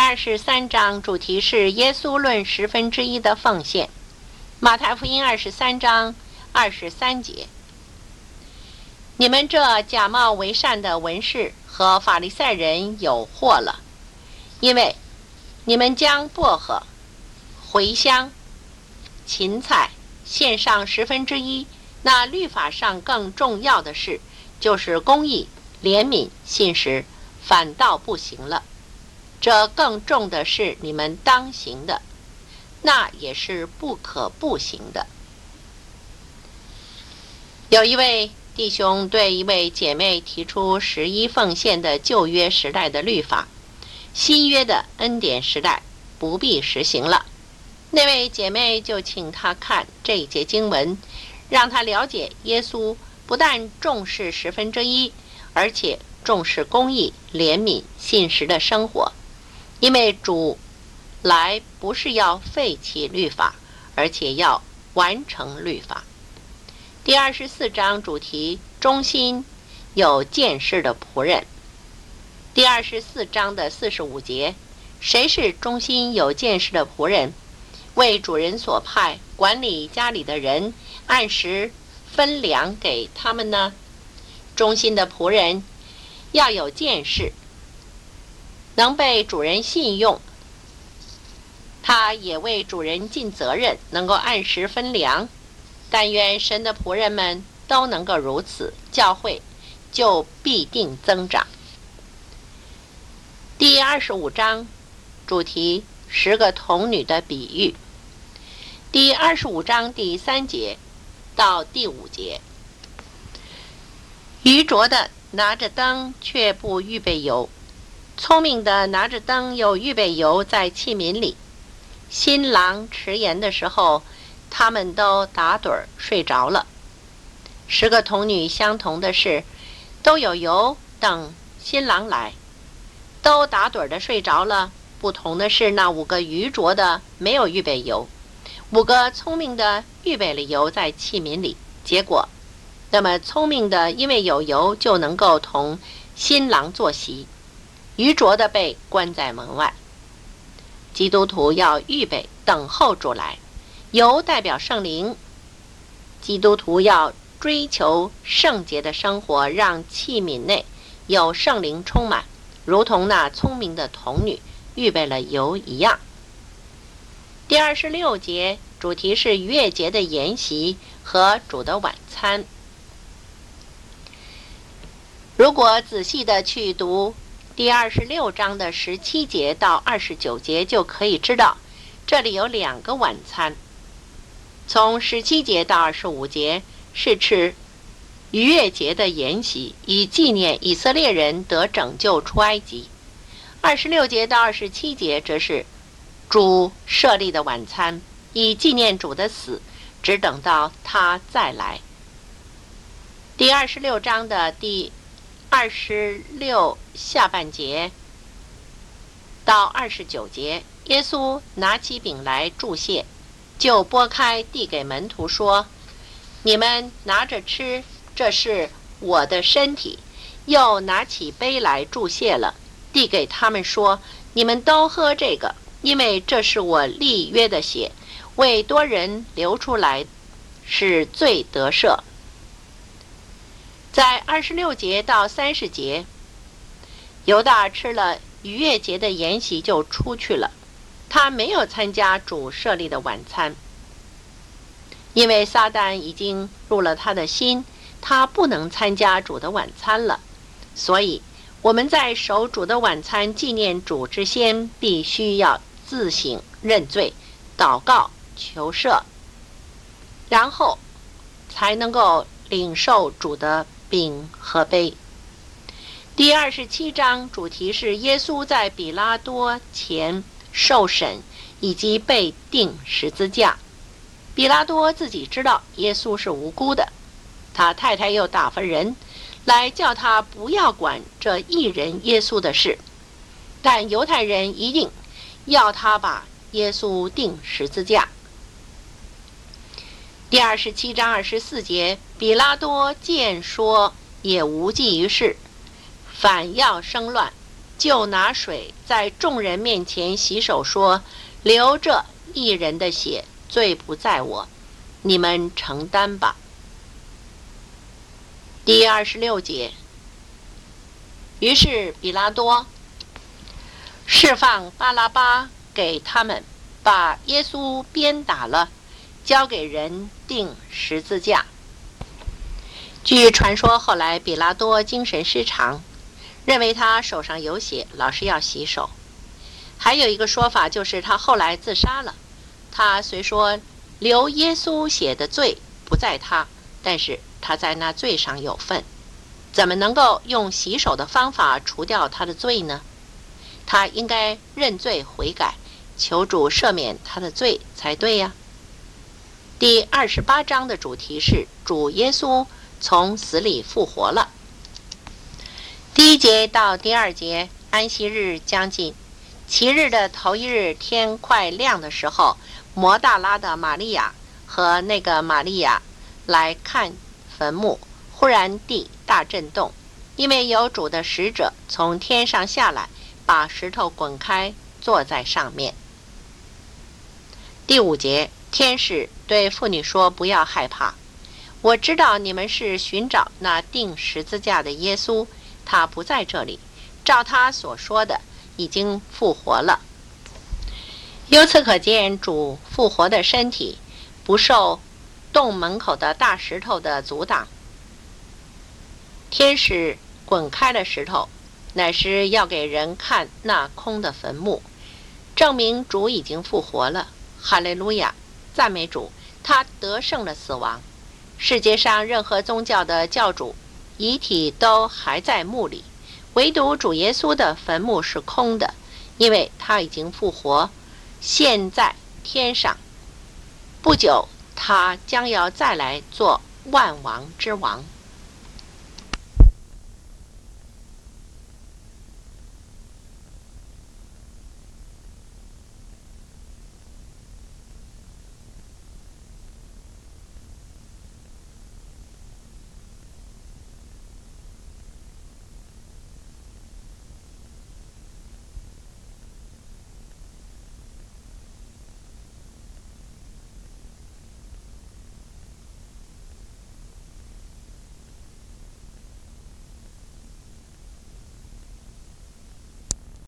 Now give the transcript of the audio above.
23章主题是耶稣论1/10的奉献。马太福音23章23节：你们这假冒为善的文士和法利赛人有祸了，因为你们将薄荷、茴香、芹菜献上1/10，那律法上更重要的事，就是公义、怜悯、信实，反倒不行了。这更重的是你们当行的，那也是不可不行的。有一位弟兄对一位姐妹提出11奉献的旧约时代的律法，新约的恩典时代不必实行了。那位姐妹就请他看这一节经文，让他了解耶稣不但重视1/10，而且重视公义、怜悯、信实的生活。因为主来不是要废弃律法，而且要完成律法。第24章主题：忠心有见识的仆人。第24章的45节：谁是忠心有见识的仆人？为主人所派，管理家里的人，按时分粮给他们呢？忠心的仆人要有见识，能被主人信用，他也为主人尽责任，能够按时分粮。但愿神的仆人们都能够如此，教会就必定增长。第25章主题10个童女的比喻。第25章第3节到第5节：愚拙的拿着灯却不预备油，聪明的拿着灯有预备油在器皿里。新郎迟延的时候，他们都打盹儿睡着了。10个童女相同的是，都有油等新郎来，都打盹儿的睡着了。不同的是，那5个愚拙的没有预备油，5个聪明的预备了油在器皿里。结果，那么聪明的因为有油，就能够同新郎坐席；愚拙的被关在门外。基督徒要预备等候主来，油代表圣灵。基督徒要追求圣洁的生活，让器皿内有圣灵充满，如同那聪明的童女预备了油一样。第26节主题是逾越节的筵席和主的晚餐。如果仔细的去读第26章的17节到29节，就可以知道这里有2个晚餐。从17节到25节是吃逾越节的筵席，以纪念以色列人得拯救出埃及。26节到27节则是主设立的晚餐，以纪念主的死，只等到他再来。第26章的第26下半节到29节，耶稣拿起饼来祝谢，就拨开递给门徒说：你们拿着吃，这是我的身体。又拿起杯来祝谢了，递给他们说：你们都喝这个，因为这是我立约的血，为多人流出来，使罪得赦。在26节到30节，犹大吃了逾越节的筵席就出去了，他没有参加主设立的晚餐，因为撒旦已经入了他的心，他不能参加主的晚餐了。所以我们在守主的晚餐纪念主之先，必须要自省认罪，祷告求赦，然后才能够领受主的饼和杯。第27章主题是耶稣在比拉多前受审以及被钉十字架。比拉多自己知道耶稣是无辜的，他太太又打发人来叫他不要管这义人耶稣的事，但犹太人一定要他把耶稣钉十字架。第27章24节，比拉多见说也无济于事，反要生乱， 就拿水在众人面前洗手，说：流这一人的血，罪不在我，你们承担吧。第26节，于是比拉多释放巴拉巴给他们，把耶稣鞭打了，交给人钉十字架。据传说，后来比拉多精神失常，认为他手上有血，老是要洗手。还有一个说法就是他后来自杀了。他虽说流耶稣血的罪不在他，但是他在那罪上有份，怎么能够用洗手的方法除掉他的罪呢？他应该认罪悔改，求主赦免他的罪才对呀。第28章的主题是主耶稣从死里复活了。第1节到第2节，安息日将近，7日的头一日，天快亮的时候，摩大拉的玛利亚和那个玛利亚来看坟墓，忽然地大震动，因为有主的使者从天上下来，把石头滚开，坐在上面。第5节，天使对妇女说：不要害怕，我知道你们是寻找那钉十字架的耶稣，他不在这里，照他所说的已经复活了。由此可见，主复活的身体不受洞门口的大石头的阻挡。天使滚开了石头，乃是要给人看那空的坟墓，证明主已经复活了。哈利路亚，赞美主，他得胜了死亡。世界上任何宗教的教主遗体都还在墓里，唯独主耶稣的坟墓是空的，因为他已经复活，现在天上，不久他将要再来做万王之王。